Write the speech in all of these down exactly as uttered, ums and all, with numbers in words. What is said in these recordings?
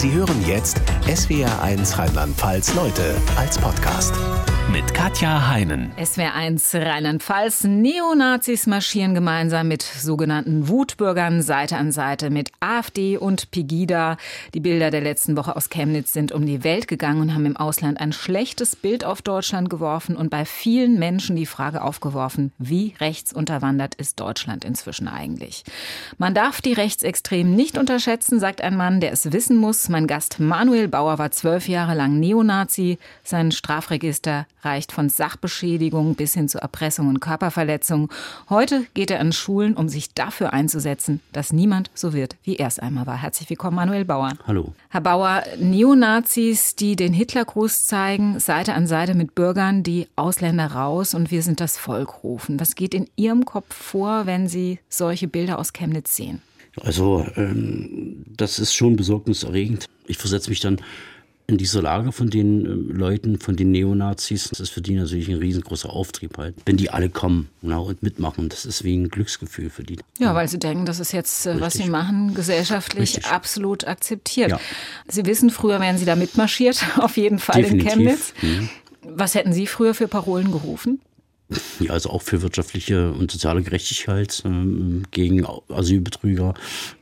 Sie hören jetzt S W R eins Rheinland-Pfalz Leute als Podcast mit Katja Heinen. S W R eins Rheinland-Pfalz. Neonazis marschieren gemeinsam mit sogenannten Wutbürgern Seite an Seite mit AfD und Pegida. Die Bilder der letzten Woche aus Chemnitz sind um die Welt gegangen und haben im Ausland ein schlechtes Bild auf Deutschland geworfen und bei vielen Menschen die Frage aufgeworfen, wie rechtsunterwandert ist Deutschland inzwischen eigentlich? Man darf die Rechtsextremen nicht unterschätzen, sagt ein Mann, der es wissen muss. Mein Gast Manuel Bauer war zwölf Jahre lang Neonazi. Sein Strafregister reicht von Sachbeschädigung bis hin zu Erpressung und Körperverletzung. Heute geht er an Schulen, um sich dafür einzusetzen, dass niemand so wird, wie er es einmal war. Herzlich willkommen, Manuel Bauer. Hallo. Herr Bauer, Neonazis, die den Hitlergruß zeigen, Seite an Seite mit Bürgern, die Ausländer raus und wir sind das Volk rufen. Was geht in Ihrem Kopf vor, wenn Sie solche Bilder aus Chemnitz sehen? Also ähm, das ist schon besorgniserregend. Ich versetze mich dann in dieser Lage von den äh, Leuten, von den Neonazis. Das ist für die natürlich ein riesengroßer Auftrieb halt. Wenn die alle kommen, na, und mitmachen, das ist wie ein Glücksgefühl für die. Ja, weil sie denken, das ist jetzt, äh, was sie machen, gesellschaftlich Richtig. absolut akzeptiert. Ja. Sie wissen, früher wären Sie da mitmarschiert, auf jeden Fall Definitiv. in Chemnitz. Mhm. Was hätten Sie früher für Parolen gerufen? Ja, also auch für wirtschaftliche und soziale Gerechtigkeit, ähm, gegen Asylbetrüger.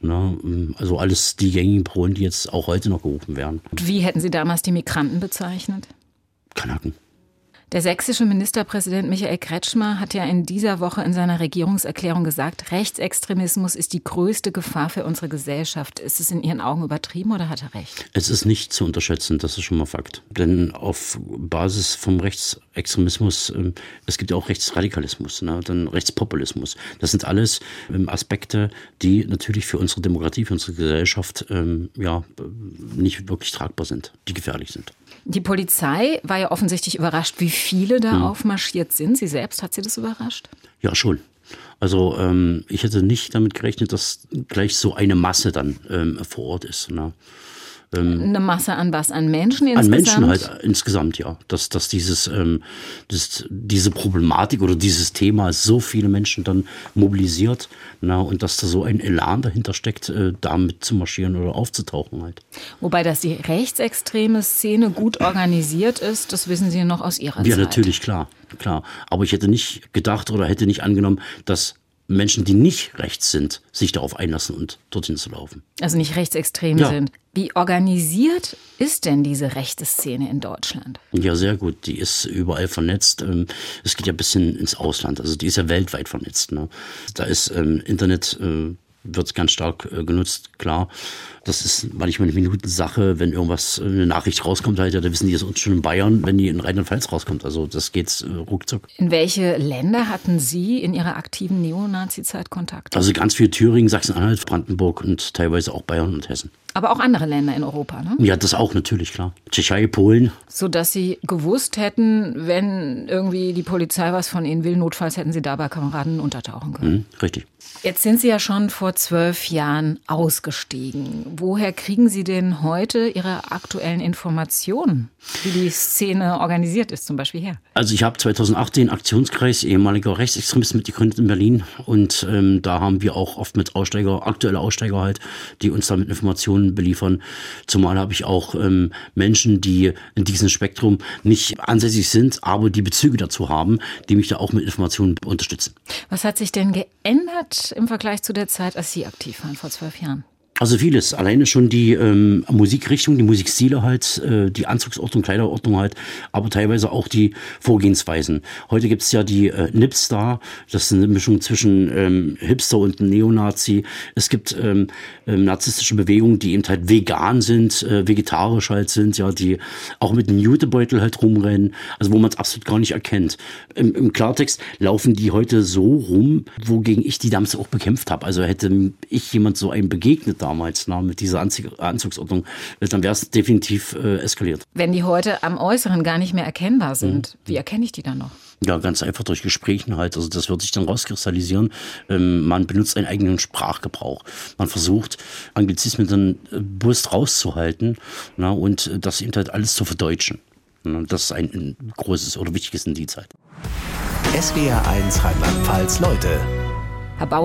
Ne, also alles die gängigen Parolen, die jetzt auch heute noch gerufen werden. Wie hätten Sie damals die Migranten bezeichnet? Kanaken. Der sächsische Ministerpräsident Michael Kretschmer hat ja in dieser Woche in seiner Regierungserklärung gesagt, Rechtsextremismus ist die größte Gefahr für unsere Gesellschaft. Ist es in Ihren Augen übertrieben oder hat er recht? Es ist nicht zu unterschätzen, das ist schon mal Fakt. Denn auf Basis vom Rechtsextremismus, äh, es gibt ja auch Rechtsradikalismus, ne, dann Rechtspopulismus. Das sind alles ähm, Aspekte, die natürlich für unsere Demokratie, für unsere Gesellschaft ähm, ja, nicht wirklich tragbar sind, die gefährlich sind. Die Polizei war ja offensichtlich überrascht, wie viele da hm. aufmarschiert sind. Sie selbst, hat Sie das überrascht? Ja, schon. Also ähm, ich hätte nicht damit gerechnet, dass gleich so eine Masse dann ähm, vor Ort ist. Ne? Ähm, eine Masse an was? An Menschen insgesamt? An Menschen halt insgesamt, ja. Dass, dass dieses, ähm, das, diese Problematik oder dieses Thema so viele Menschen dann mobilisiert, na, und dass da so ein Elan dahinter steckt, äh, damit zu marschieren oder aufzutauchen halt. Wobei, dass die rechtsextreme Szene gut organisiert ist, das wissen Sie noch aus Ihrer ja, Zeit. Ja, natürlich, klar, klar. Aber ich hätte nicht gedacht oder hätte nicht angenommen, dass Menschen, die nicht rechts sind, sich darauf einlassen und dorthin zu laufen. Also nicht rechtsextrem ja. sind. Wie organisiert ist denn diese rechte Szene in Deutschland? Ja, sehr gut. Die ist überall vernetzt. Es geht ja bis hin ins Ausland. Also die ist ja weltweit vernetzt. Ne? Da ist ähm, Internet, äh, wird ganz stark äh, genutzt, klar. Das ist manchmal eine Minutensache, wenn irgendwas, eine Nachricht rauskommt, halt, ja, da wissen die es uns schon in Bayern, wenn die in Rheinland-Pfalz rauskommt. Also das geht äh, ruckzuck. In welche Länder hatten Sie in Ihrer aktiven Neonazi-Zeit Kontakt? Also ganz viel Thüringen, Sachsen-Anhalt, Brandenburg und teilweise auch Bayern und Hessen. Aber auch andere Länder in Europa, ne? Ja, das auch natürlich, klar. Tschechei, Polen. Sodass Sie gewusst hätten, wenn irgendwie die Polizei was von Ihnen will, notfalls hätten Sie da bei Kameraden untertauchen können. Mhm, richtig. Jetzt sind Sie ja schon vor zwölf Jahren ausgestiegen. Woher kriegen Sie denn heute Ihre aktuellen Informationen, wie die Szene organisiert ist, zum Beispiel her? Also ich habe zweitausendacht den Aktionskreis ehemaliger Rechtsextremisten mitgegründet in Berlin und ähm, da haben wir auch oft mit Aussteiger, aktuelle Aussteiger halt, die uns da mit Informationen beliefern. Zumal habe ich auch ähm, Menschen, die in diesem Spektrum nicht ansässig sind, aber die Bezüge dazu haben, die mich da auch mit Informationen unterstützen. Was hat sich denn geändert im Vergleich zu der Zeit, als Sie aktiv waren, vor zwölf Jahren? Also vieles. Alleine schon die ähm, Musikrichtung, die Musikstile halt, äh, die Anzugsordnung, Kleiderordnung halt, aber teilweise auch die Vorgehensweisen. Heute gibt's ja die äh, Nipstar, das ist eine Mischung zwischen ähm, Hipster und Neonazi. Es gibt ähm, ähm, narzisstische Bewegungen, die eben halt vegan sind, äh, vegetarisch halt sind, ja, die auch mit einem Jutebeutel halt rumrennen, also wo man es absolut gar nicht erkennt. Im, Im Klartext laufen die heute so rum, wogegen ich die damals auch bekämpft habe. Also hätte ich jemand so einem begegnet damals, na, mit dieser Anzug, Anzugsordnung, dann wäre es definitiv äh, eskaliert. Wenn die heute am Äußeren gar nicht mehr erkennbar sind, mhm. wie erkenne ich die dann noch? Ja, ganz einfach durch Gesprächen halt. Also das wird sich dann rauskristallisieren. Ähm, man benutzt einen eigenen Sprachgebrauch. Man versucht, Anglizismen dann äh, bewusst rauszuhalten, na, und das eben halt alles zu verdeutschen. Na, das ist ein, ein großes oder wichtiges Indiz halt. S W R eins Rheinland-Pfalz Leute. Herr Bauer,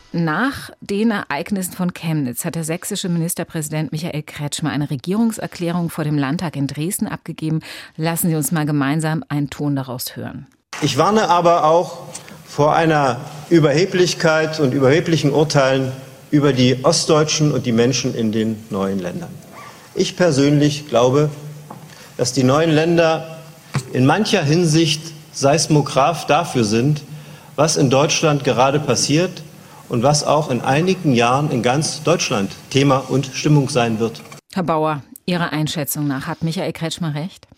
Nach den Ereignissen von Chemnitz hat der sächsische Ministerpräsident Michael Kretschmer eine Regierungserklärung vor dem Landtag in Dresden abgegeben. Lassen Sie uns mal gemeinsam einen Ton daraus hören. Ich warne aber auch vor einer Überheblichkeit und überheblichen Urteilen über die Ostdeutschen und die Menschen in den neuen Ländern. Ich persönlich glaube, dass die neuen Länder in mancher Hinsicht Seismograph dafür sind, was in Deutschland gerade passiert und was auch in einigen Jahren in ganz Deutschland Thema und Stimmung sein wird. Herr Bauer, Ihrer Einschätzung nach, hat Michael Kretschmer recht?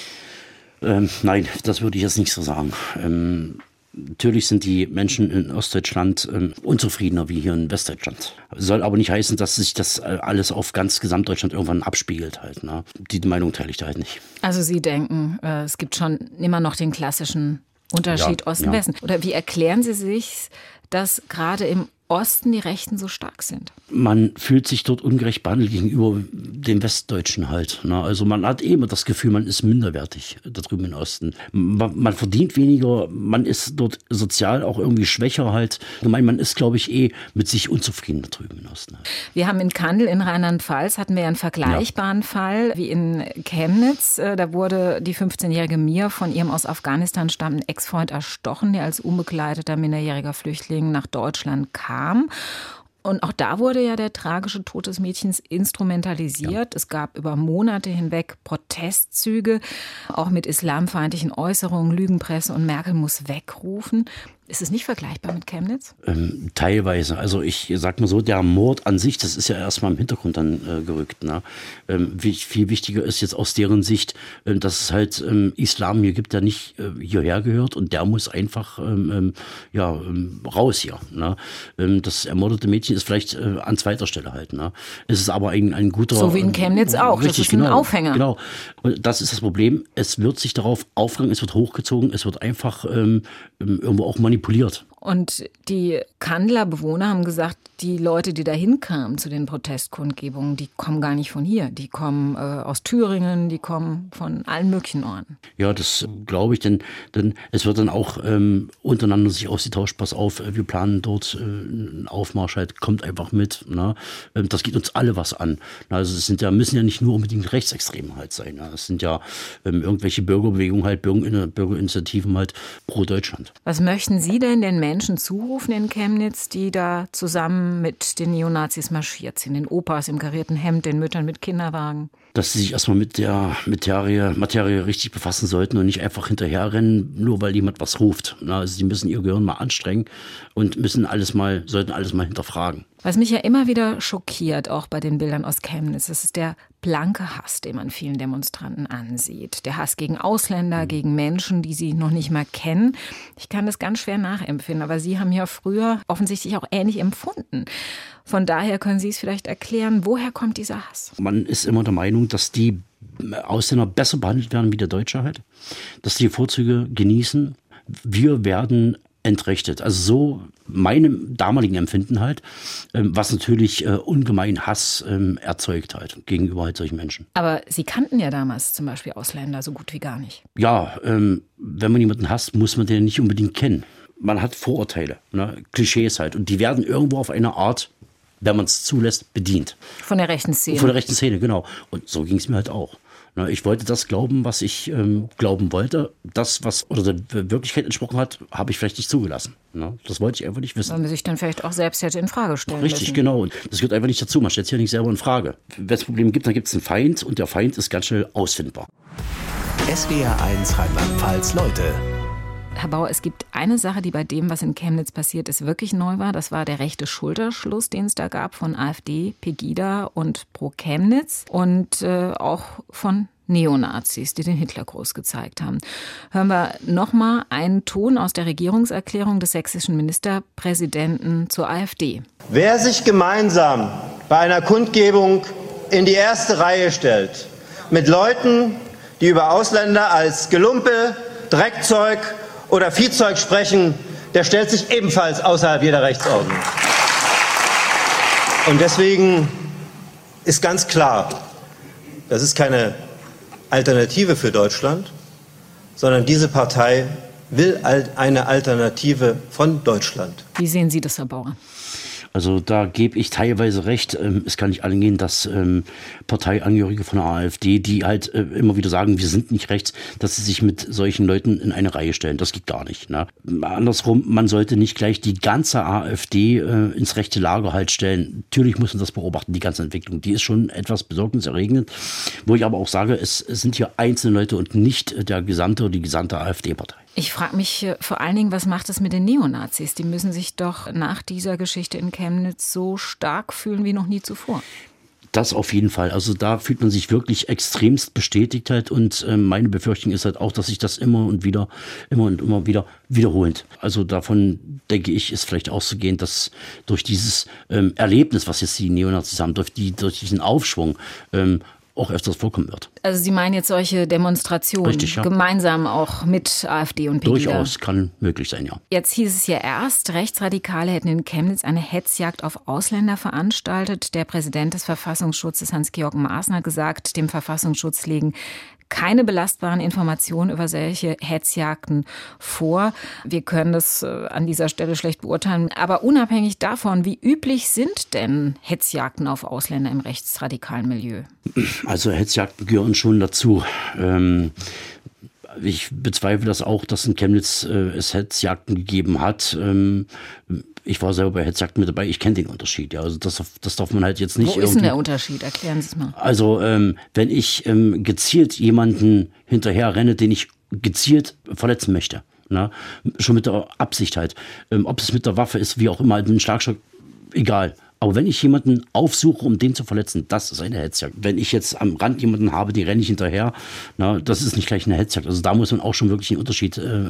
Ähm, nein, das würde ich jetzt nicht so sagen. Ähm, natürlich sind die Menschen in Ostdeutschland ähm, unzufriedener wie hier in Westdeutschland. Soll aber nicht heißen, dass sich das alles auf ganz Gesamtdeutschland irgendwann abspiegelt halt. Ne? Die Meinung teile ich da halt nicht. Also Sie denken, äh, es gibt schon immer noch den klassischen Unterschied ja, Osten-Westen. Ja. Oder wie erklären Sie sich, dass gerade im Osten die Rechten so stark sind? Man fühlt sich dort ungerecht behandelt gegenüber den Westdeutschen halt. Ne? Also man hat eh immer das Gefühl, man ist minderwertig da drüben im Osten. Man, man verdient weniger, man ist dort sozial auch irgendwie schwächer halt. Ich meine, man ist, glaube ich, eh mit sich unzufrieden da drüben im Osten. Halt. Wir haben in Kandel in Rheinland-Pfalz hatten wir einen vergleichbaren ja. Fall wie in Chemnitz. Da wurde die fünfzehnjährige Mir von ihrem aus Afghanistan stammenden Ex-Freund erstochen, der als unbegleiteter minderjähriger Flüchtling nach Deutschland kam. Und auch da wurde ja der tragische Tod des Mädchens instrumentalisiert. Ja. Es gab über Monate hinweg Protestzüge, auch mit islamfeindlichen Äußerungen, Lügenpresse und Merkel muss wegrufen. Ist es nicht vergleichbar mit Chemnitz? Ähm, teilweise. Also ich sag mal so, der Mord an sich, das ist ja erstmal im Hintergrund dann äh, gerückt. Ne? Ähm, wie, viel wichtiger ist jetzt aus deren Sicht, äh, dass es halt ähm, Islam hier gibt, der nicht äh, hierher gehört und der muss einfach ähm, ja, ähm, raus hier. Ne? Ähm, das ermordete Mädchen ist vielleicht äh, an zweiter Stelle halt. Ne? Es ist aber ein, ein guter... So wie in Chemnitz äh, auch, richtig, das ist ein genau, Aufhänger. Genau, und das ist das Problem. Es wird sich darauf aufgehangen, es wird hochgezogen, es wird einfach ähm, irgendwo auch manipuliert. Manipuliert. Und die Kandler Bewohner haben gesagt, die Leute, die da hinkamen zu den Protestkundgebungen, die kommen gar nicht von hier. Die kommen äh, aus Thüringen, die kommen von allen möglichen Orten. Ja, das glaube ich, denn, denn es wird dann auch ähm, untereinander sich ausgetauscht, pass auf, wir planen dort äh, einen Aufmarsch, halt, kommt einfach mit. Ne? Das geht uns alle was an. Also es sind ja, müssen ja nicht nur unbedingt Rechtsextreme halt sein. Ne? Es sind ja ähm, irgendwelche Bürgerbewegungen, halt, Bürger, Bürgerinitiativen halt pro Deutschland. Was möchten Sie denn den Menschen zurufen in Chemnitz, die da zusammen mit den Neonazis marschiert sind? Den Opas im karierten Hemd, den Müttern mit Kinderwagen? Dass sie sich erstmal mit der Materie, Materie richtig befassen sollten und nicht einfach hinterherrennen, nur weil jemand was ruft. Also sie müssen ihr Gehirn mal anstrengen und müssen alles mal, sollten alles mal hinterfragen. Was mich ja immer wieder schockiert, auch bei den Bildern aus Chemnitz, das ist der blanke Hass, den man vielen Demonstranten ansieht. Der Hass gegen Ausländer, mhm. gegen Menschen, die sie noch nicht mal kennen. Ich kann das ganz schwer nachempfinden, aber Sie haben ja früher offensichtlich auch ähnlich empfunden. Von daher können Sie es vielleicht erklären, woher kommt dieser Hass? Man ist immer der Meinung, dass die Ausländer besser behandelt werden wie der Deutsche halt, dass die Vorzüge genießen. Wir werden entrechtet. Also so meinem damaligen Empfinden halt, was natürlich äh, ungemein Hass ähm, erzeugt halt gegenüber halt solchen Menschen. Aber Sie kannten ja damals zum Beispiel Ausländer so gut wie gar nicht. Ja, ähm, wenn man jemanden hasst, muss man den nicht unbedingt kennen. Man hat Vorurteile, ne? Klischees halt und die werden irgendwo auf eine Art, wenn man es zulässt, bedient. Von der rechten Szene. Von der rechten Szene, genau. Und so ging es mir halt auch. Ich wollte das glauben, was ich ähm, glauben wollte. Das, was oder der Wirklichkeit entsprochen hat, habe ich vielleicht nicht zugelassen. Ne? Das wollte ich einfach nicht wissen. Weil man sich dann vielleicht auch selbst hätte in Frage stellen Richtig, müssen. genau. Und das gehört einfach nicht dazu. Man stellt sich ja nicht selber in Frage. Wenn es Probleme gibt, dann gibt es einen Feind und der Feind ist ganz schnell ausfindbar. S W R eins Rheinland-Pfalz Leute. Herr Bauer, es gibt eine Sache, die bei dem, was in Chemnitz passiert ist, wirklich neu war. Das war der rechte Schulterschluss, den es da gab von AfD, Pegida und Pro Chemnitz und äh, auch von Neonazis, die den Hitlergruß gezeigt haben. Hören wir nochmal einen Ton aus der Regierungserklärung des sächsischen Ministerpräsidenten zur AfD. Wer sich gemeinsam bei einer Kundgebung in die erste Reihe stellt, mit Leuten, die über Ausländer als Gelumpe, Dreckzeug oder Viehzeug sprechen, der stellt sich ebenfalls außerhalb jeder Rechtsordnung. Und deswegen ist ganz klar, das ist keine Alternative für Deutschland, sondern diese Partei will eine Alternative von Deutschland. Wie sehen Sie das, Herr Bauer? Also da gebe ich teilweise recht. Ähm, es kann nicht allen gehen, dass ähm, Parteiangehörige von der AfD, die halt äh, immer wieder sagen, wir sind nicht rechts, dass sie sich mit solchen Leuten in eine Reihe stellen. Das geht gar nicht. Ne? Andersrum, man sollte nicht gleich die ganze AfD äh, ins rechte Lager halt stellen. Natürlich muss man das beobachten, die ganze Entwicklung. Die ist schon etwas besorgniserregend. Wo ich aber auch sage, es, es sind hier einzelne Leute und nicht der gesamte oder die gesamte AfD-Partei. Ich frage mich vor allen Dingen, was macht es mit den Neonazis? Die müssen sich doch nach dieser Geschichte in Chemnitz so stark fühlen wie noch nie zuvor. Das auf jeden Fall. Also da fühlt man sich wirklich extremst bestätigt halt und äh, meine Befürchtung ist halt auch, dass sich das immer und wieder, immer und immer wieder wiederholt. Also davon denke ich, ist vielleicht auszugehen, dass durch dieses ähm, Erlebnis, was jetzt die Neonazis haben, durch, die, durch diesen Aufschwung, ähm, auch öfters vorkommen wird. Also Sie meinen jetzt solche Demonstrationen, Richtig, ja. gemeinsam auch mit AfD und Pegida? Durchaus, kann möglich sein, ja. Jetzt hieß es ja erst, Rechtsradikale hätten in Chemnitz eine Hetzjagd auf Ausländer veranstaltet. Der Präsident des Verfassungsschutzes, Hans-Georg Maaßen, hat gesagt, dem Verfassungsschutz liegen keine belastbaren Informationen über solche Hetzjagden vor. Wir können das an dieser Stelle schlecht beurteilen. Aber unabhängig davon, wie üblich sind denn Hetzjagden auf Ausländer im rechtsradikalen Milieu? Also Hetzjagden gehören schon dazu. Ähm Ich bezweifle das auch, dass in Chemnitz äh, es Hetzjagden gegeben hat. Ähm, ich war selber bei Hetzjagden mit dabei. Ich kenne den Unterschied. Ja. Also das, das darf man halt jetzt nicht. Wo ist denn der Unterschied? Erklären Sie es mal. Also ähm, wenn ich ähm, gezielt jemanden hinterher renne, den ich gezielt verletzen möchte, na, schon mit der Absicht halt, ähm, ob es mit der Waffe ist, wie auch immer, ein Schlagstock, egal. Aber wenn ich jemanden aufsuche, um den zu verletzen, das ist eine Hetzjagd. Wenn ich jetzt am Rand jemanden habe, die renne ich hinterher, na, das ist nicht gleich eine Hetzjagd. Also da muss man auch schon wirklich einen Unterschied äh,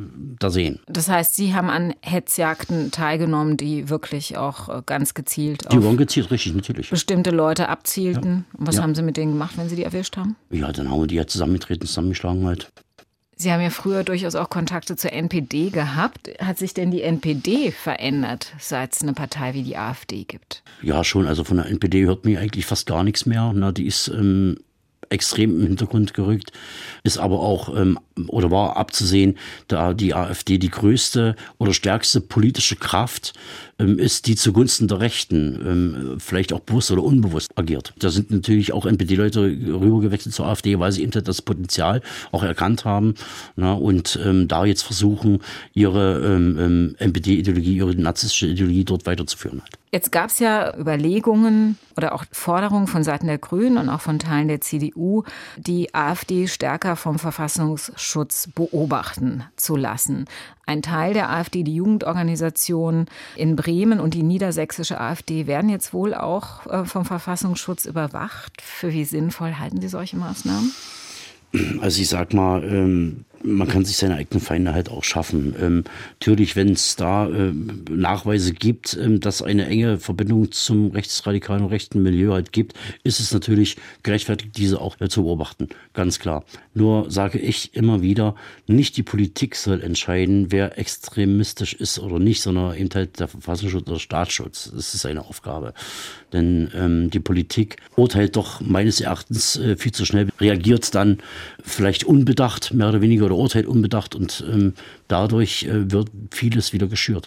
da sehen. Das heißt, Sie haben an Hetzjagden teilgenommen, die wirklich auch ganz gezielt die auf waren gezielt, richtig, natürlich. bestimmte Leute abzielten. Ja. Und was Ja. haben Sie mit denen gemacht, wenn Sie die erwischt haben? Ja, dann haben wir die halt zusammengetreten, zusammengeschlagen halt. Sie haben ja früher durchaus auch Kontakte zur N P D gehabt. Hat sich denn die N P D verändert, seit es eine Partei wie die AfD gibt? Ja, schon. Also von der N P D hört man eigentlich fast gar nichts mehr. Na, die ist ähm, extrem im Hintergrund gerückt, ist aber auch ähm, oder war abzusehen, da die AfD die größte oder stärkste politische Kraft ähm, ist, die zugunsten der Rechten ähm, vielleicht auch bewusst oder unbewusst agiert. Da sind natürlich auch N P D-Leute rübergewechselt zur AfD, weil sie eben das Potenzial auch erkannt haben, na, und ähm, da jetzt versuchen, ihre ähm, N P D-Ideologie, ihre narzisstische Ideologie dort weiterzuführen. Halt. Jetzt gab es ja Überlegungen oder auch Forderungen von Seiten der Grünen und auch von Teilen der C D U, die AfD stärker vom Verfassungsschutz beobachten zu lassen. Ein Teil der AfD, die Jugendorganisation in Bremen und die niedersächsische AfD werden jetzt wohl auch vom Verfassungsschutz überwacht. Für wie sinnvoll halten Sie solche Maßnahmen? Also ich sag mal, ähm, man kann sich seine eigenen Feinde halt auch schaffen. Ähm, natürlich, wenn es da äh, Nachweise gibt, ähm, dass eine enge Verbindung zum rechtsradikalen und rechten Milieu halt gibt, ist es natürlich gerechtfertigt, diese auch äh, zu beobachten. Ganz klar. Nur sage ich immer wieder, nicht die Politik soll entscheiden, wer extremistisch ist oder nicht, sondern eben halt der Verfassungsschutz oder Staatsschutz. Das ist seine Aufgabe. Denn ähm, die Politik urteilt doch meines Erachtens äh, viel zu schnell, reagiert dann vielleicht unbedacht, mehr oder weniger, oder urteilt unbedacht und ähm, dadurch äh, wird vieles wieder geschürt.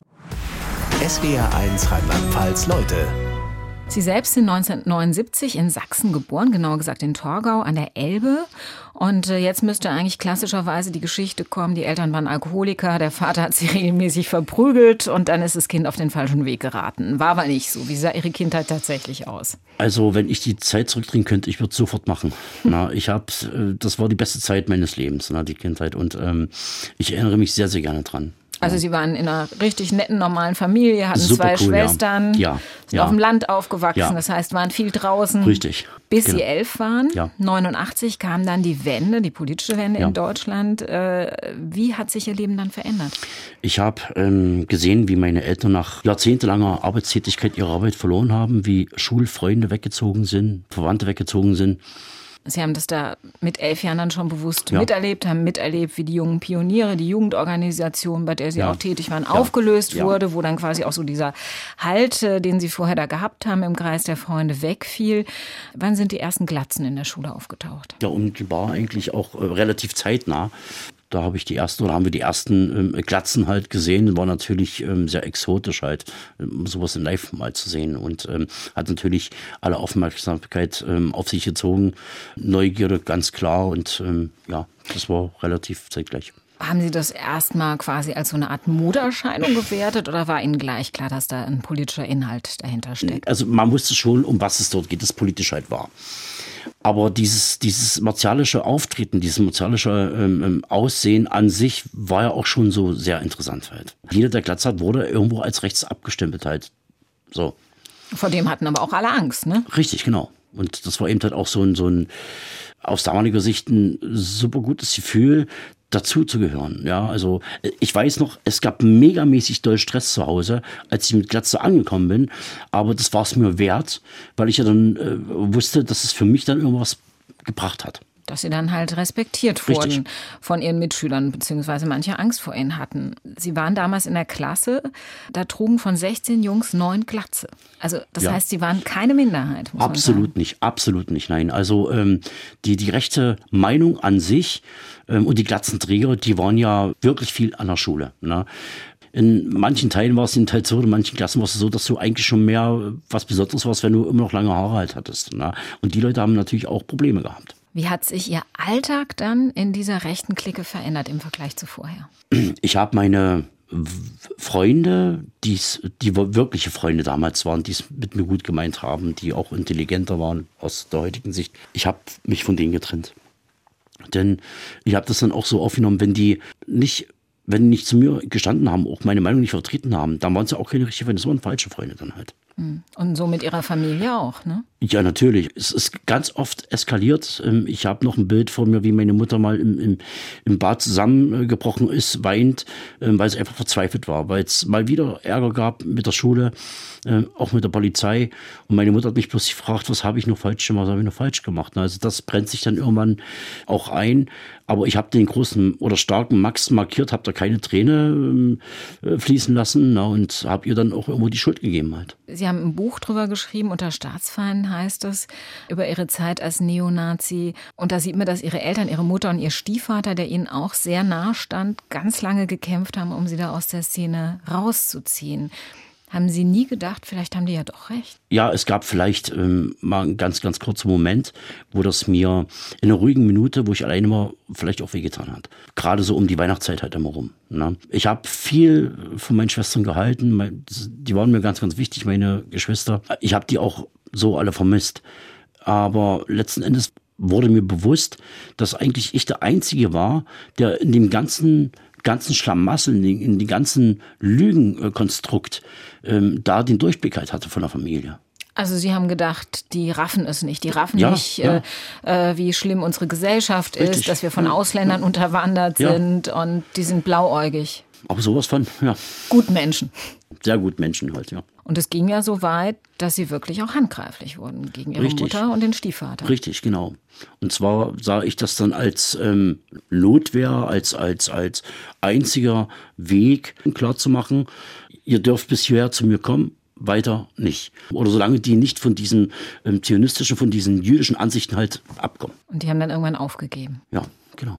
S W R eins Rheinland-Pfalz Leute. Sie selbst sind neunzehnhundertneunundsiebzig in Sachsen geboren, genauer gesagt in Torgau an der Elbe. Und jetzt müsste eigentlich klassischerweise die Geschichte kommen, die Eltern waren Alkoholiker, der Vater hat sie regelmäßig verprügelt und dann ist das Kind auf den falschen Weg geraten. War aber nicht so. Wie sah Ihre Kindheit tatsächlich aus? Also wenn ich die Zeit zurückdrehen könnte, ich würde es sofort machen. Na, ich hab, das war die beste Zeit meines Lebens, na, die Kindheit. Und ähm, ich erinnere mich sehr, sehr gerne dran. Also Sie waren in einer richtig netten, normalen Familie, hatten Super zwei cool, Schwestern, ja. Ja, sind ja. auf dem Land aufgewachsen, Ja. das heißt, waren viel draußen. Richtig. Bis Genau. Sie elf waren. Ja. neunundachtzig kam dann die Wende, die politische Wende Ja. in Deutschland. Äh, Wie hat sich Ihr Leben dann verändert? Ich habe ähm, gesehen, wie meine Eltern nach jahrzehntelanger Arbeitstätigkeit ihre Arbeit verloren haben, wie Schulfreunde weggezogen sind, Verwandte weggezogen sind. Sie haben das da mit elf Jahren dann schon bewusst Ja. miterlebt, haben miterlebt, wie die jungen Pioniere, die Jugendorganisation, bei der Sie Ja. auch tätig waren, Ja. aufgelöst Ja. wurde, wo dann quasi auch so dieser Halt, äh, den Sie vorher da gehabt haben im Kreis der Freunde, wegfiel. Wann sind die ersten Glatzen in der Schule aufgetaucht? Ja, und war eigentlich auch äh, relativ zeitnah. Da habe ich die ersten, oder haben wir die ersten ähm, Glatzen halt gesehen. War natürlich ähm, sehr exotisch halt, ähm, sowas in Live mal zu sehen. Und ähm, hat natürlich alle Aufmerksamkeit ähm, auf sich gezogen. Neugierde, ganz klar. Und ähm, ja, das war relativ zeitgleich. Haben Sie das erstmal quasi als so eine Art Modeerscheinung gewertet oder war Ihnen gleich klar, dass da ein politischer Inhalt dahinter steckt? Also man wusste schon, um was es dort geht, das politisch halt war. Aber dieses, dieses martialische Auftreten, dieses martialische ähm, Aussehen an sich war ja auch schon so sehr interessant halt. Jeder, der Glatze hat, wurde irgendwo als rechts abgestempelt halt. So. Vor dem hatten aber auch alle Angst, ne? Richtig, genau. Und das war eben halt auch so ein, so ein aus damaliger Sicht ein super gutes Gefühl, dazu zu gehören. Ja, also ich weiß noch, es gab megamäßig doll Stress zu Hause, als ich mit Glatze angekommen bin. Aber das war es mir wert, weil ich ja dann äh, wusste, dass es für mich dann irgendwas gebracht hat. Dass sie dann halt respektiert wurden Richtig. Von ihren Mitschülern, beziehungsweise manche Angst vor ihnen hatten. Sie waren damals in der Klasse, da trugen von sechzehn Jungs neun Glatze. Also das Ja. heißt, sie waren keine Minderheit. Muss Absolut man sagen. nicht, absolut nicht, nein. Also ähm, die, die rechte Meinung an sich ähm, und die Glatzenträger, die waren ja wirklich viel an der Schule. Ne? In manchen Teilen war es in halt so, in manchen Klassen war es so, dass du eigentlich schon mehr was Besonderes warst, wenn du immer noch lange Haare halt hattest. Ne? Und die Leute haben natürlich auch Probleme gehabt. Wie hat sich Ihr Alltag dann in dieser rechten Clique verändert im Vergleich zu vorher? Ich habe meine Freunde, die's, die wirkliche Freunde damals waren, die es mit mir gut gemeint haben, die auch intelligenter waren aus der heutigen Sicht. Ich habe mich von denen getrennt. Denn ich habe das dann auch so aufgenommen, wenn die nicht, wenn die nicht zu mir gestanden haben, auch meine Meinung nicht vertreten haben, dann waren sie auch keine richtigen Freunde, das waren falsche Freunde dann halt. Und so mit Ihrer Familie auch, ne? Ja, natürlich. Es ist ganz oft eskaliert. Ich habe noch ein Bild vor mir, wie meine Mutter mal im, im, im Bad zusammengebrochen ist, weint, weil sie einfach verzweifelt war, weil es mal wieder Ärger gab mit der Schule, auch mit der Polizei. Und meine Mutter hat mich bloß gefragt, was habe ich noch falsch gemacht, was habe ich noch falsch gemacht. Also das brennt sich dann irgendwann auch ein. Aber ich habe den großen oder starken Max markiert, habe da keine Träne äh, fließen lassen, na, und habe ihr dann auch irgendwo die Schuld gegeben halt. Sie haben ein Buch drüber geschrieben, unter Staatsfeinden heißt es, über Ihre Zeit als Neonazi. Und da sieht man, dass Ihre Eltern, Ihre Mutter und Ihr Stiefvater, der Ihnen auch sehr nahe stand, ganz lange gekämpft haben, um Sie da aus der Szene rauszuziehen. Haben Sie nie gedacht, vielleicht haben die ja doch recht? Ja, es gab vielleicht ähm, mal einen ganz, ganz kurzen Moment, wo das mir in einer ruhigen Minute, wo ich alleine war, vielleicht auch wehgetan hat. Gerade so um die Weihnachtszeit halt immer rum. Ne? Ich habe viel von meinen Schwestern gehalten. Die waren mir ganz, ganz wichtig, meine Geschwister. Ich habe die auch so alle vermisst. Aber letzten Endes wurde mir bewusst, dass eigentlich ich der Einzige war, der in dem ganzen ganzen Schlamassel, in, in die ganzen Lügenkonstrukt ähm, da den Durchblick halt hatte von der Familie. Also Sie haben gedacht, die raffen es nicht. Die raffen ja, nicht, ja. Äh, äh, wie schlimm unsere Gesellschaft Richtig. ist, dass wir von Ausländern ja. unterwandert ja. sind und die sind blauäugig. Aber sowas von, ja. Gut Menschen. Sehr gut Menschen halt, ja. Und es ging ja so weit, dass Sie wirklich auch handgreiflich wurden gegen Ihre Richtig. Mutter und den Stiefvater. Richtig, genau. Und zwar sah ich das dann als ähm, Notwehr, als, als, als einziger Weg klarzumachen, ihr dürft bis hierher zu mir kommen, weiter nicht. Oder solange die nicht von diesen ähm, zionistischen, von diesen jüdischen Ansichten halt abkommen. Und die haben dann irgendwann aufgegeben. Ja, genau.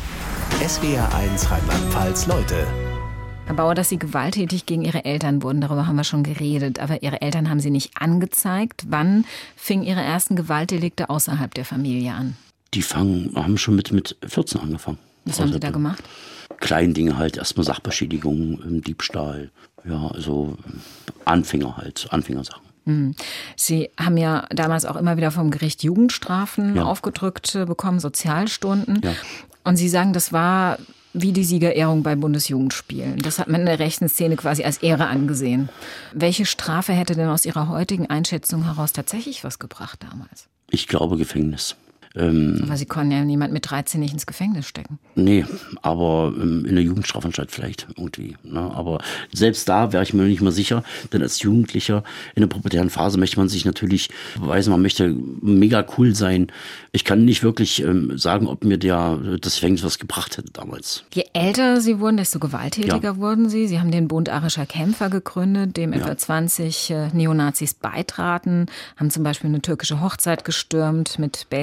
S W R eins Rheinland-Pfalz Leute. Herr Bauer, dass Sie gewalttätig gegen Ihre Eltern wurden, darüber haben wir schon geredet. Aber Ihre Eltern haben Sie nicht angezeigt. Wann fingen Ihre ersten Gewaltdelikte außerhalb der Familie an? Die fangen, haben schon mit, mit vierzehn angefangen. Was haben Sie da gemacht? Kleine Dinge halt, erstmal Sachbeschädigung, Diebstahl, ja, also Anfänger halt, Anfängersachen. Sie haben ja damals auch immer wieder vom Gericht Jugendstrafen ja. aufgedrückt bekommen, Sozialstunden. Ja. Und Sie sagen, das war wie die Siegerehrung bei Bundesjugendspielen. Das hat man in der rechten Szene quasi als Ehre angesehen. Welche Strafe hätte denn aus Ihrer heutigen Einschätzung heraus tatsächlich was gebracht damals? Ich glaube Gefängnis. Ähm, aber Sie konnten ja niemand mit dreizehn nicht ins Gefängnis stecken. Nee, aber ähm, in der Jugendstrafanstalt vielleicht irgendwie. Ne? Aber selbst da wäre ich mir noch nicht mal sicher, denn als Jugendlicher in der pubertären Phase möchte man sich natürlich beweisen, man möchte mega cool sein. Ich kann nicht wirklich ähm, sagen, ob mir der, das Gefängnis was gebracht hätte damals. Je älter Sie wurden, desto gewalttätiger ja. wurden Sie. Sie haben den Bund arischer Kämpfer gegründet, dem ja. etwa zwanzig äh, Neonazis beitraten, haben zum Beispiel eine türkische Hochzeit gestürmt mit Baseball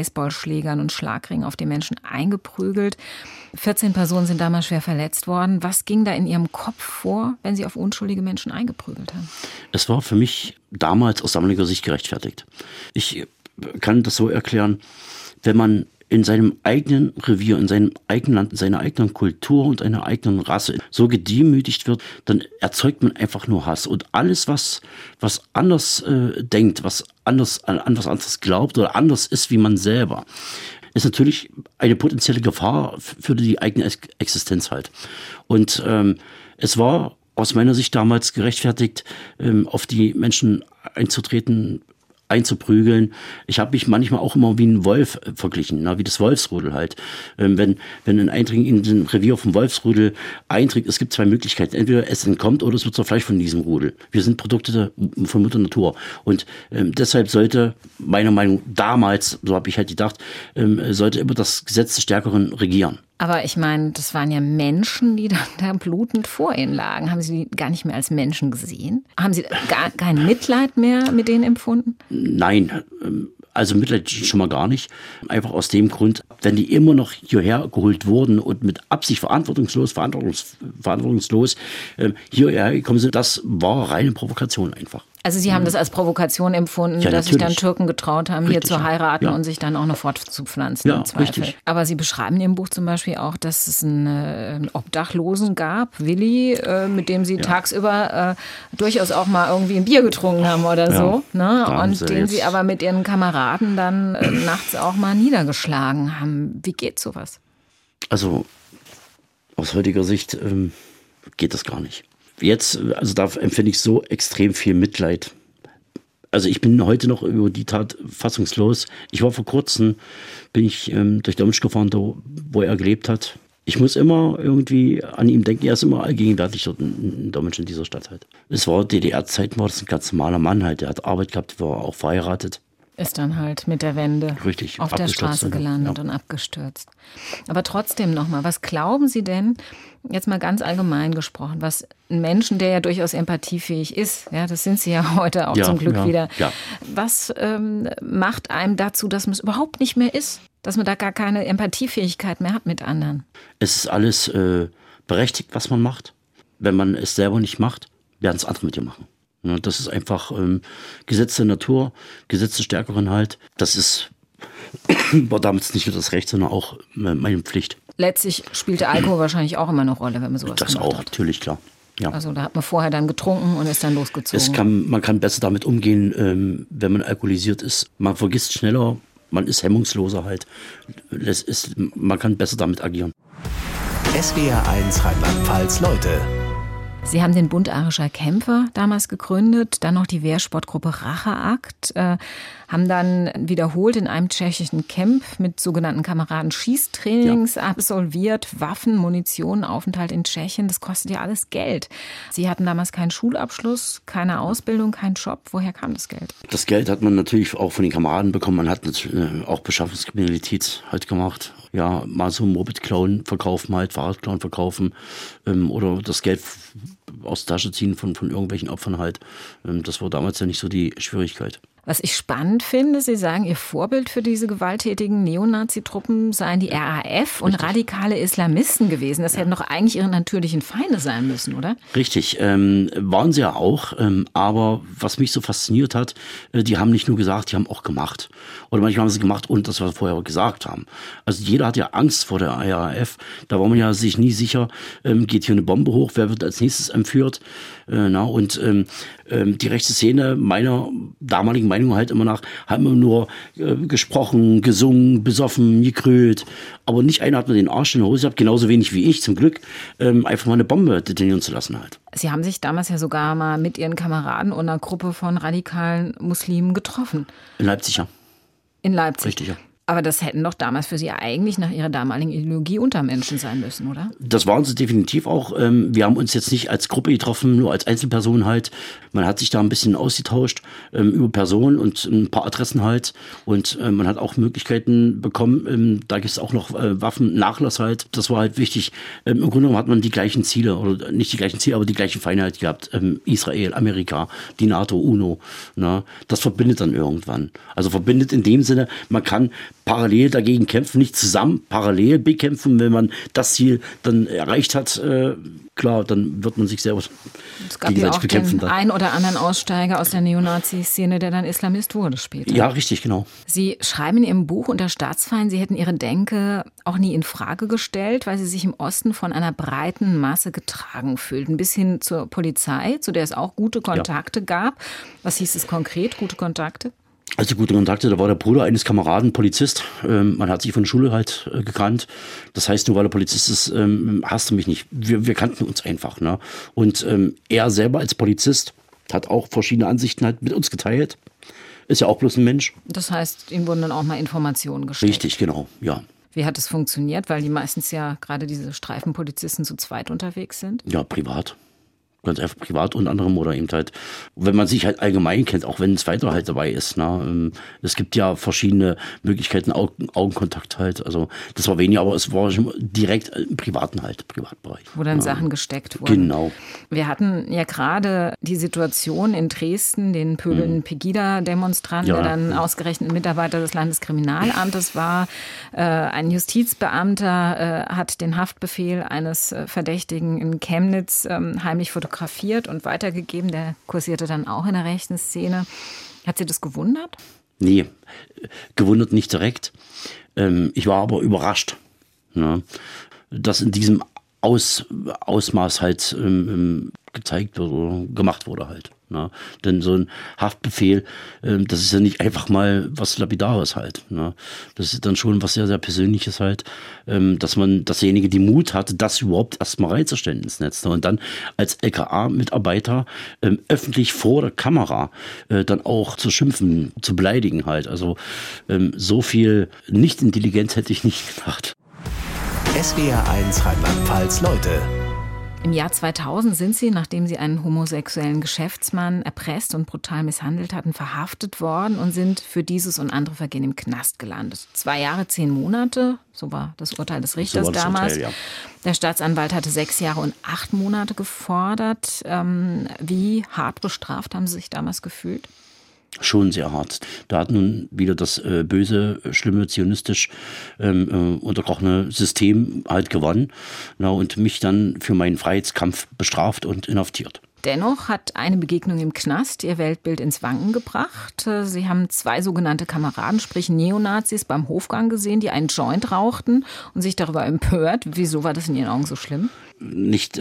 Baseballschlägern und Schlagringen auf die Menschen eingeprügelt. vierzehn Personen sind damals schwer verletzt worden. Was ging da in Ihrem Kopf vor, wenn Sie auf unschuldige Menschen eingeprügelt haben? Es war für mich damals aus damaliger Sicht gerechtfertigt. Ich kann das so erklären, wenn man in seinem eigenen Revier, in seinem eigenen Land, in seiner eigenen Kultur und einer eigenen Rasse so gedemütigt wird, dann erzeugt man einfach nur Hass. Und alles, was, was anders äh, denkt, was anders, an, an was anderes glaubt oder anders ist wie man selber, ist natürlich eine potenzielle Gefahr für die eigene Existenz halt. Und ähm, es war aus meiner Sicht damals gerechtfertigt, ähm, auf die Menschen einzutreten, einzuprügeln. Ich habe mich manchmal auch immer wie ein Wolf verglichen, na, wie das Wolfsrudel halt. Ähm, wenn, wenn ein Eindringling in den Revier vom Wolfsrudel einträgt, es gibt zwei Möglichkeiten. Entweder es entkommt oder es wird zerfleischt von diesem Rudel. Wir sind Produkte von Mutter Natur. Und ähm, deshalb sollte, meiner Meinung nach, damals, so habe ich halt gedacht, ähm, sollte immer das Gesetz des Stärkeren regieren. Aber ich meine, das waren ja Menschen, die dann da blutend vor Ihnen lagen. Haben Sie die gar nicht mehr als Menschen gesehen? Haben Sie gar kein Mitleid mehr mit denen empfunden? Nein, also Mitleid schon mal gar nicht. Einfach aus dem Grund, wenn die immer noch hierher geholt wurden und mit Absicht verantwortungslos, verantwortungs, verantwortungslos äh, hierher gekommen sind, das war reine Provokation einfach. Also Sie haben das als Provokation empfunden, ja, dass sich dann Türken getraut haben, richtig, hier zu heiraten ja. und sich dann auch noch fortzupflanzen ja, im Zweifel. Richtig. Aber Sie beschreiben in Ihrem Buch zum Beispiel auch, dass es einen, äh, einen Obdachlosen gab, Willi, äh, mit dem Sie ja. tagsüber äh, durchaus auch mal irgendwie ein Bier getrunken haben oder ja, so. Ne? Und Sie den jetzt. Sie aber mit Ihren Kameraden dann äh, nachts auch mal niedergeschlagen haben. Wie geht sowas? Also aus heutiger Sicht ähm, geht das gar nicht. Jetzt, also da empfinde ich so extrem viel Mitleid. Also ich bin heute noch über die Tat fassungslos. Ich war vor kurzem, bin ich ähm, durch Dommisch gefahren, da, wo er gelebt hat. Ich muss immer irgendwie an ihm denken. Er ist immer allgegenwärtig dort in, in Dommisch, in dieser Stadt halt. Es war D D R-Zeiten, war das ein ganz normaler Mann halt. Der hat Arbeit gehabt, war auch verheiratet. Ist dann halt mit der Wende Richtig, auf der Straße gelandet ja. und abgestürzt. Aber trotzdem nochmal, was glauben Sie denn, jetzt mal ganz allgemein gesprochen, was ein Menschen, der ja durchaus empathiefähig ist, ja, das sind Sie ja heute auch ja, zum Glück ja, wieder, ja. was ähm, macht einem dazu, dass man es überhaupt nicht mehr ist? Dass man da gar keine Empathiefähigkeit mehr hat mit anderen? Es ist alles äh, berechtigt, was man macht. Wenn man es selber nicht macht, werden es andere mit dir machen. Ja, das ist einfach ähm, Gesetz der Natur, Gesetz des Stärkeren halt. Das ist, war damals nicht nur das Recht, sondern auch äh, meine Pflicht. Letztlich spielte Alkohol wahrscheinlich auch immer eine Rolle, wenn man sowas das gemacht auch, hat. natürlich, klar. Ja. Also da hat man vorher dann getrunken und ist dann losgezogen. Es kann, man kann besser damit umgehen, ähm, wenn man alkoholisiert ist. Man vergisst schneller, man ist hemmungsloser halt. Es ist, man kann besser damit agieren. S W R eins Rheinland-Pfalz Leute. Sie haben den Bund Arischer Kämpfer damals gegründet, dann noch die Wehrsportgruppe Racheakt, äh, haben dann wiederholt in einem tschechischen Camp mit sogenannten Kameraden Schießtrainings ja. absolviert, Waffen, Munition, Aufenthalt in Tschechien, das kostet ja alles Geld. Sie hatten damals keinen Schulabschluss, keine Ausbildung, keinen Job. Woher kam das Geld? Das Geld hat man natürlich auch von den Kameraden bekommen. Man hat auch Beschaffungskriminalität halt gemacht. Ja, mal so Moped-Klauen verkaufen, halt Fahrradklauen verkaufen ähm, oder das Geld aus der Tasche ziehen von, von irgendwelchen Opfern halt. Ähm, das war damals ja nicht so die Schwierigkeit. Was ich spannend finde, Sie sagen, Ihr Vorbild für diese gewalttätigen Neonazi-Truppen seien die R A F und Richtig. radikale Islamisten gewesen. Das ja. hätten doch eigentlich Ihre natürlichen Feinde sein müssen, oder? Richtig, ähm, waren sie ja auch. Ähm, aber was mich so fasziniert hat, äh, die haben nicht nur gesagt, die haben auch gemacht. Oder manchmal haben sie gemacht, ohne dass wir vorher gesagt haben. Also jeder hat ja Angst vor der R A F. Da war man ja sich nie sicher, ähm, geht hier eine Bombe hoch, wer wird als nächstes entführt. Äh, na, und ähm, ähm, die rechte Szene meiner damaligen Meinung halt immer nach, haben wir nur äh, gesprochen, gesungen, besoffen, gekrölt. Aber nicht einer hat mir den Arsch in der Hose gehabt, genauso wenig wie ich zum Glück, ähm, einfach mal eine Bombe detonieren zu lassen halt. Sie haben sich damals ja sogar mal mit Ihren Kameraden und einer Gruppe von radikalen Muslimen getroffen. In Leipzig, ja. In Leipzig? Richtig, ja. Aber das hätten doch damals für Sie eigentlich nach Ihrer damaligen Ideologie Untermenschen sein müssen, oder? Das waren sie definitiv auch. Wir haben uns jetzt nicht als Gruppe getroffen, nur als Einzelperson halt. Man hat sich da ein bisschen ausgetauscht über Personen und ein paar Adressen halt. Und man hat auch Möglichkeiten bekommen. Da gibt es auch noch Waffennachlass halt. Das war halt wichtig. Im Grunde genommen hat man die gleichen Ziele, oder nicht die gleichen Ziele, aber die gleichen Feinde halt gehabt. Israel, Amerika, die NATO, UNO. Das verbindet dann irgendwann. Also verbindet in dem Sinne, man kann parallel dagegen kämpfen, nicht zusammen parallel bekämpfen. Wenn man das Ziel dann erreicht hat, äh, klar, dann wird man sich selber es gab ja auch bekämpfen. Den ein oder anderen Aussteiger aus der Neonazi-Szene, der dann Islamist wurde später. Ja, richtig, genau. Sie schreiben in Ihrem Buch unter Staatsfeind, Sie hätten Ihre Denke auch nie in Frage gestellt, weil Sie sich im Osten von einer breiten Masse getragen fühlten, bis hin zur Polizei, zu der es auch gute Kontakte ja. gab. Was hieß es konkret, gute Kontakte? Also gute Kontakte, da war der Bruder eines Kameraden Polizist. Ähm, man hat sich von der Schule halt äh, gekannt. Das heißt, nur weil er Polizist ist, ähm, hasst du mich nicht. Wir, wir kannten uns einfach. Ne? Und ähm, er selber als Polizist hat auch verschiedene Ansichten halt mit uns geteilt. Ist ja auch bloß ein Mensch. Das heißt, Ihnen wurden dann auch mal Informationen gestellt? Richtig, genau, ja. Wie hat es funktioniert? Weil die meistens ja gerade diese Streifenpolizisten zu zweit unterwegs sind? Ja, privat. Ganz einfach privat unter anderem oder eben halt, wenn man sich halt allgemein kennt, auch wenn ein zweiter halt dabei ist. Ne? Es gibt ja verschiedene Möglichkeiten, Augen, Augenkontakt halt. Also das war weniger, aber es war schon direkt im privaten halt, Privatbereich. Wo dann ja. Sachen gesteckt wurden. Genau. Wir hatten ja gerade die Situation in Dresden, den pöbelnden mhm. Pegida-Demonstranten, ja. der dann ausgerechnet Mitarbeiter des Landeskriminalamtes war. Äh, ein Justizbeamter äh, hat den Haftbefehl eines äh, Verdächtigen in Chemnitz ähm, heimlich fotografiert. fotografiert und weitergegeben. Der kursierte dann auch in der rechten Szene. Hat Sie das gewundert? Nee, gewundert nicht direkt. Ähm, ich war aber überrascht, ne, dass in diesem Aus, Ausmaß halt ähm, gezeigt wird oder gemacht wurde halt. Ne? Denn so ein Haftbefehl, ähm, das ist ja nicht einfach mal was Lapidares halt. Ne? Das ist dann schon was sehr, sehr Persönliches halt, ähm, dass man dasjenige die Mut hatte, das überhaupt erstmal reinzustellen ins Netz. Ne? Und dann als L K A-Mitarbeiter ähm, öffentlich vor der Kamera äh, dann auch zu schimpfen, zu beleidigen halt. Also ähm, so viel Nicht-Intelligenz hätte ich nicht gedacht. S W R eins Rheinland-Pfalz Leute. Im Jahr zweitausend sind Sie, nachdem Sie einen homosexuellen Geschäftsmann erpresst und brutal misshandelt hatten, verhaftet worden und sind für dieses und andere Vergehen im Knast gelandet. Zwei Jahre, zehn Monate, so war das Urteil des Richters so damals. Urteil, ja. Der Staatsanwalt hatte sechs Jahre und acht Monate gefordert. Ähm, wie hart bestraft haben Sie sich damals gefühlt? Schon sehr hart. Da hat nun wieder das äh, böse, schlimme, zionistisch ähm, äh, unterbrochene System halt gewonnen, na, und mich dann für meinen Freiheitskampf bestraft und inhaftiert. Dennoch hat eine Begegnung im Knast Ihr Weltbild ins Wanken gebracht. Sie haben zwei sogenannte Kameraden, sprich Neonazis, beim Hofgang gesehen, die einen Joint rauchten und sich darüber empört. Wieso war das in Ihren Augen so schlimm? Nicht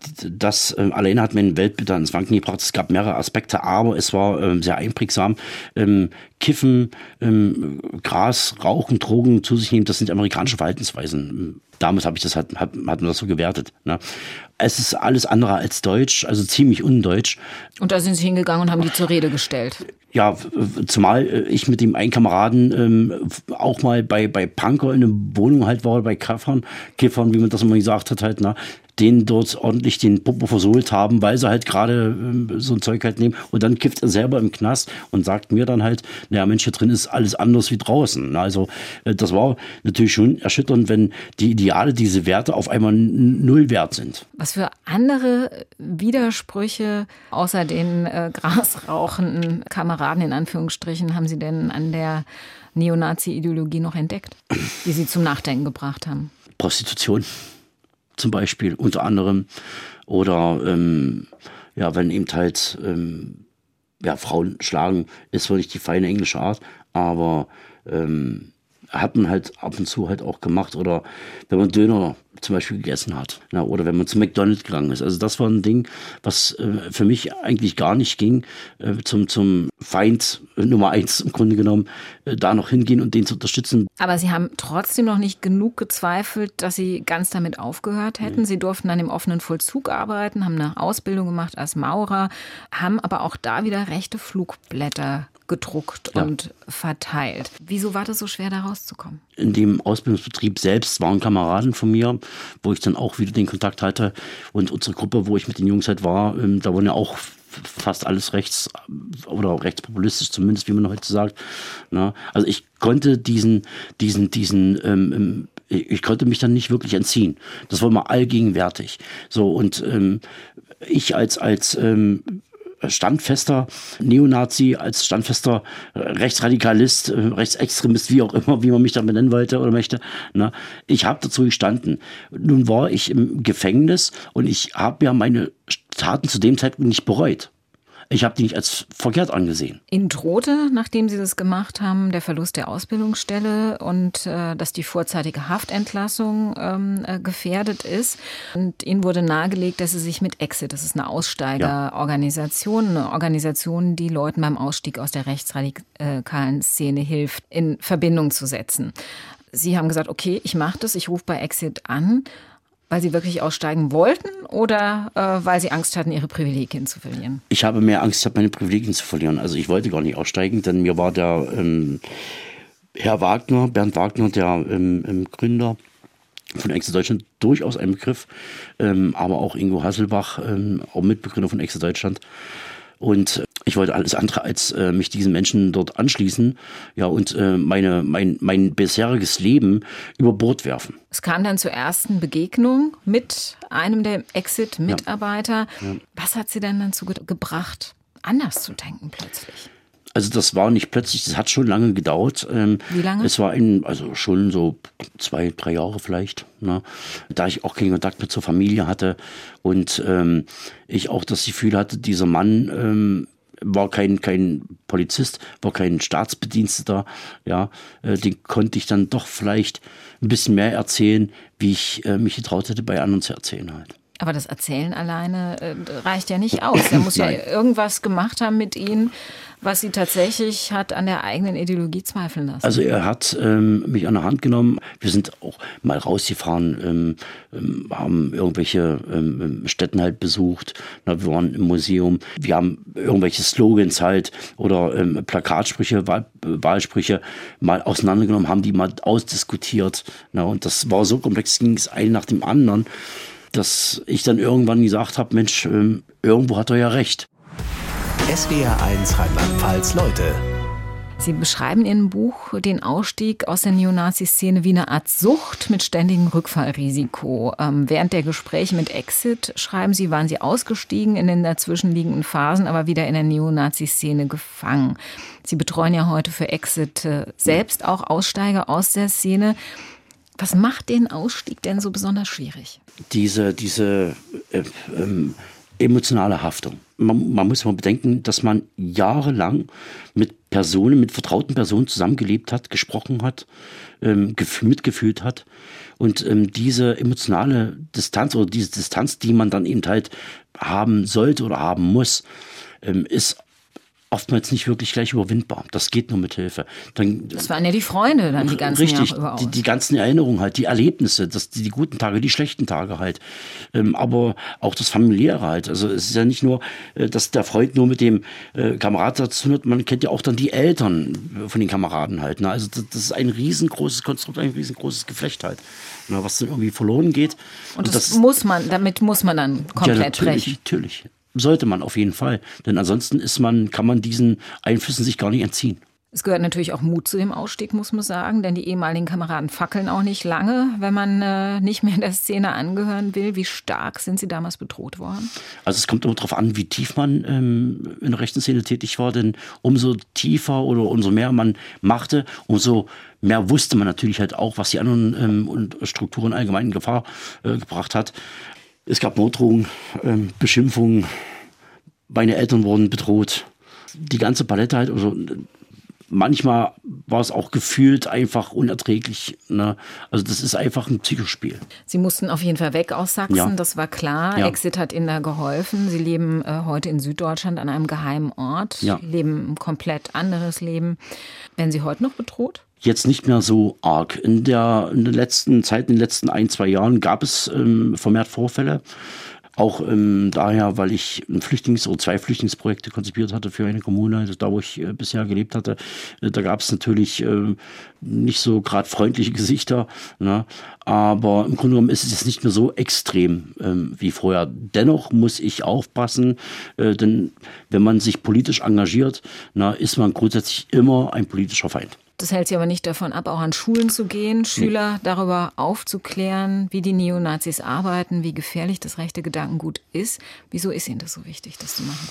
das äh, alleine hat mein Weltbild ins Wanken gebracht. Es gab mehrere Aspekte, aber es war ähm, sehr einprägsam. Ähm, Kiffen, ähm, Gras, Rauchen, Drogen zu sich nehmen, das sind amerikanische Verhaltensweisen. Damals habe ich das hat, hat, hat man das so gewertet. Ne? Es ist alles andere als deutsch, also ziemlich undeutsch. Und da sind Sie hingegangen und haben die zur Rede gestellt? Ja, zumal ich mit dem einen Kameraden ähm, auch mal bei bei Punker in der Wohnung halt war, bei Kiffern, Kiffern, wie man das immer gesagt hat, halt, na, denen dort ordentlich den Popo versohlt haben, weil sie halt gerade ähm, so ein Zeug halt nehmen. Und dann kifft er selber im Knast und sagt mir dann halt, naja Mensch, hier drin ist alles anders wie draußen. Also äh, das war natürlich schon erschütternd, wenn die Ideale, diese Werte auf einmal null wert sind. Was für andere Widersprüche außer den äh, grasrauchenden Kameraden in Anführungsstrichen haben Sie denn an der Neonazi-Ideologie noch entdeckt, die Sie zum Nachdenken gebracht haben? Prostitution zum Beispiel unter anderem, oder ähm, ja, wenn eben halt ähm, ja, Frauen schlagen, ist zwar nicht die feine englische Art, aber ähm, hat man halt ab und zu halt auch gemacht, oder wenn man Döner zum Beispiel gegessen hat, na, oder wenn man zu McDonald's gegangen ist. Also das war ein Ding, was äh, für mich eigentlich gar nicht ging, äh, zum, zum Feind äh, Nummer eins im Grunde genommen, äh, da noch hingehen und den zu unterstützen. Aber Sie haben trotzdem noch nicht genug gezweifelt, dass Sie ganz damit aufgehört hätten. Mhm. Sie durften dann im offenen Vollzug arbeiten, haben eine Ausbildung gemacht als Maurer, haben aber auch da wieder rechte Flugblätter gedruckt ja. und verteilt. Wieso war das so schwer, da rauszukommen? In dem Ausbildungsbetrieb selbst waren Kameraden von mir, wo ich dann auch wieder den Kontakt hatte. Und unsere Gruppe, wo ich mit den Jungs halt war, da waren ja auch fast alles rechts oder rechtspopulistisch, zumindest, wie man heute sagt. Also ich konnte diesen, diesen, diesen, ähm, ich konnte mich dann nicht wirklich entziehen. Das war immer allgegenwärtig. So, und ähm, ich als, als ähm, standfester Neonazi, als standfester Rechtsradikalist, Rechtsextremist, wie auch immer, wie man mich da benennen wollte oder möchte. Na, ich habe dazu gestanden. Nun war ich im Gefängnis und ich habe ja meine Taten zu dem Zeitpunkt nicht bereut. Ich habe die nicht als verkehrt angesehen. Ihnen drohte, nachdem Sie das gemacht haben, der Verlust der Ausbildungsstelle und äh, dass die vorzeitige Haftentlassung ähm, äh, gefährdet ist. Und Ihnen wurde nahegelegt, dass Sie sich mit Exit, das ist eine Aussteigerorganisation, eine Organisation, die Leuten beim Ausstieg aus der rechtsradikalen Szene hilft, in Verbindung zu setzen. Sie haben gesagt, okay, ich mache das, ich rufe bei Exit an. Weil Sie wirklich aussteigen wollten oder äh, weil Sie Angst hatten, Ihre Privilegien zu verlieren? Ich habe mehr Angst gehabt, meine Privilegien zu verlieren. Also ich wollte gar nicht aussteigen, denn mir war der ähm, Herr Wagner, Bernd Wagner, der ähm, Gründer von Exit Deutschland, durchaus ein Begriff. Ähm, aber auch Ingo Hasselbach, ähm, auch Mitbegründer von Exit Deutschland. Und ich wollte alles andere als äh, mich diesen Menschen dort anschließen, ja, und äh, meine, mein, mein bisheriges Leben über Bord werfen. Es kam dann zur ersten Begegnung mit einem der Exit-Mitarbeiter. Ja. Ja. Was hat Sie denn dazu ge- gebracht, anders zu denken plötzlich? Also das war nicht plötzlich, das hat schon lange gedauert. Wie lange? Es war in, also schon so zwei, drei Jahre vielleicht, ne? Da ich auch keinen Kontakt mehr zur Familie hatte und ähm, ich auch das Gefühl hatte, dieser Mann ähm, war kein, kein Polizist, war kein Staatsbediensteter, ja, äh, den konnte ich dann doch vielleicht ein bisschen mehr erzählen, wie ich äh, mich getraut hätte, bei anderen zu erzählen halt. Aber das Erzählen alleine äh, reicht ja nicht aus. Er muss ja irgendwas gemacht haben mit Ihnen, was Sie tatsächlich hat an der eigenen Ideologie zweifeln lassen. Also er hat ähm, mich an der Hand genommen. Wir sind auch mal rausgefahren, ähm, ähm, haben irgendwelche ähm, Stätten halt besucht. Na, wir waren im Museum. Wir haben irgendwelche Slogans halt oder ähm, Plakatsprüche, Wahl, Wahlsprüche mal auseinandergenommen, haben die mal ausdiskutiert. Na, und das war so komplex, ging es ein nach dem anderen, dass ich dann irgendwann gesagt habe, Mensch, ähm, irgendwo hat er ja recht. S W R eins Rheinland-Pfalz Leute. Sie beschreiben in Ihrem Buch den Ausstieg aus der Neonazi-Szene wie eine Art Sucht mit ständigem Rückfallrisiko. Ähm, während der Gespräche mit Exit, schreiben Sie, waren Sie ausgestiegen in den dazwischenliegenden Phasen, aber wieder in der Neonazi-Szene gefangen. Sie betreuen ja heute für Exit äh, selbst auch Aussteiger aus der Szene. Was macht den Ausstieg denn so besonders schwierig? Diese, diese äh, ähm, emotionale Haftung. Man, man muss mal bedenken, dass man jahrelang mit Personen, mit vertrauten Personen zusammengelebt hat, gesprochen hat, ähm, gef- mitgefühlt hat. Und ähm, diese emotionale Distanz oder diese Distanz, die man dann eben halt haben sollte oder haben muss, ähm, ist oftmals nicht wirklich gleich überwindbar. Das geht nur mit Hilfe. Dann, das waren ja die Freunde dann die ganzen richtig, Jahre über. Die, die ganzen Erinnerungen halt, die Erlebnisse, das, die, die guten Tage, die schlechten Tage halt. Ähm, aber auch das Familiäre halt. Also es ist ja nicht nur, äh, dass der Freund nur mit dem äh, Kamerad dazu hat, man kennt ja auch dann die Eltern von den Kameraden halt. Ne? Also das, das ist ein riesengroßes Konstrukt, ein riesengroßes Geflecht halt, ne? Was dann irgendwie verloren geht. Und, Und das, das muss man, damit muss man dann komplett ja, natürlich, brechen. Natürlich. Sollte man auf jeden Fall. Denn ansonsten ist man, kann man diesen Einflüssen sich gar nicht entziehen. Es gehört natürlich auch Mut zu dem Ausstieg, muss man sagen. Denn die ehemaligen Kameraden fackeln auch nicht lange, wenn man äh, nicht mehr der Szene angehören will. Wie stark sind Sie damals bedroht worden? Also es kommt immer darauf an, wie tief man ähm, in der rechten Szene tätig war. Denn umso tiefer oder umso mehr man machte, umso mehr wusste man natürlich halt auch, was die anderen ähm, und Strukturen allgemein in Gefahr äh, gebracht hat. Es gab Morddrohungen, ähm, Beschimpfungen, meine Eltern wurden bedroht. Die ganze Palette halt, also manchmal war es auch gefühlt einfach unerträglich. Ne? Also das ist einfach ein Psychospiel. Sie mussten auf jeden Fall weg aus Sachsen, ja. Das war klar. Ja. Exit hat Ihnen da geholfen. Sie leben äh, heute in Süddeutschland an einem geheimen Ort. Ja. Sie leben ein komplett anderes Leben. Werden Sie heute noch bedroht? Jetzt nicht mehr so arg. In der, in der letzten Zeit, in den letzten ein, zwei Jahren gab es ähm, vermehrt Vorfälle. Auch ähm, daher, weil ich ein Flüchtlings- oder zwei Flüchtlingsprojekte konzipiert hatte für eine Kommune, also da wo ich äh, bisher gelebt hatte. Äh, da gab es natürlich äh, nicht so gerade freundliche Gesichter. Ne? Aber im Grunde genommen ist es jetzt nicht mehr so extrem ähm, wie vorher. Dennoch muss ich aufpassen, äh, denn wenn man sich politisch engagiert, na, ist man grundsätzlich immer ein politischer Feind. Das hält Sie aber nicht davon ab, auch an Schulen zu gehen, Schüler nee. darüber aufzuklären, wie die Neonazis arbeiten, wie gefährlich das rechte Gedankengut ist. Wieso ist Ihnen das so wichtig, das zu machen?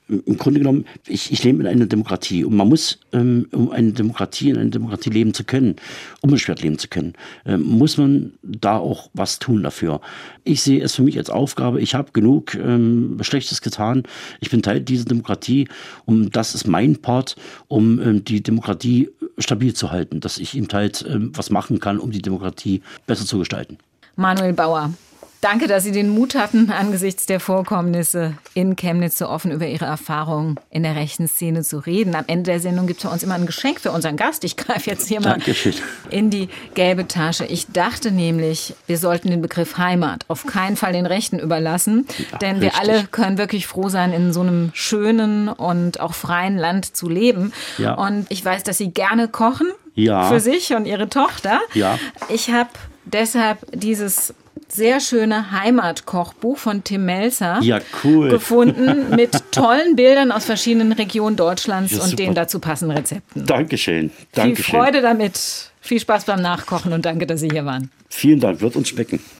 im Grunde genommen, ich, ich lebe in einer Demokratie und man muss, ähm, um eine Demokratie, in einer Demokratie leben zu können, unbeschwert leben zu können, ähm, muss man da auch was tun dafür. Ich sehe es für mich als Aufgabe, ich habe genug ähm, Schlechtes getan, ich bin Teil dieser Demokratie und das ist mein Part, um ähm, die Demokratie stabil zu halten, dass ich eben halt ähm, was machen kann, um die Demokratie besser zu gestalten. Manuel Bauer. Danke, dass Sie den Mut hatten, angesichts der Vorkommnisse in Chemnitz so offen über Ihre Erfahrungen in der rechten Szene zu reden. Am Ende der Sendung gibt es für uns immer ein Geschenk für unseren Gast. Ich greife jetzt hier mal Dankeschön. in die gelbe Tasche. Ich dachte nämlich, wir sollten den Begriff Heimat auf keinen Fall den Rechten überlassen. Ja, denn wir richtig. alle können wirklich froh sein, in so einem schönen und auch freien Land zu leben. Ja. Und ich weiß, dass Sie gerne kochen Ja. für sich und Ihre Tochter. Ja. Ich habe deshalb dieses sehr schöne Heimatkochbuch von Tim Melzer Ja, cool. gefunden mit tollen Bildern aus verschiedenen Regionen Deutschlands Ja, und super. den dazu passenden Rezepten. Dankeschön. Viel Dankeschön. Freude damit, viel Spaß beim Nachkochen und danke, dass Sie hier waren. Vielen Dank, wird uns schmecken.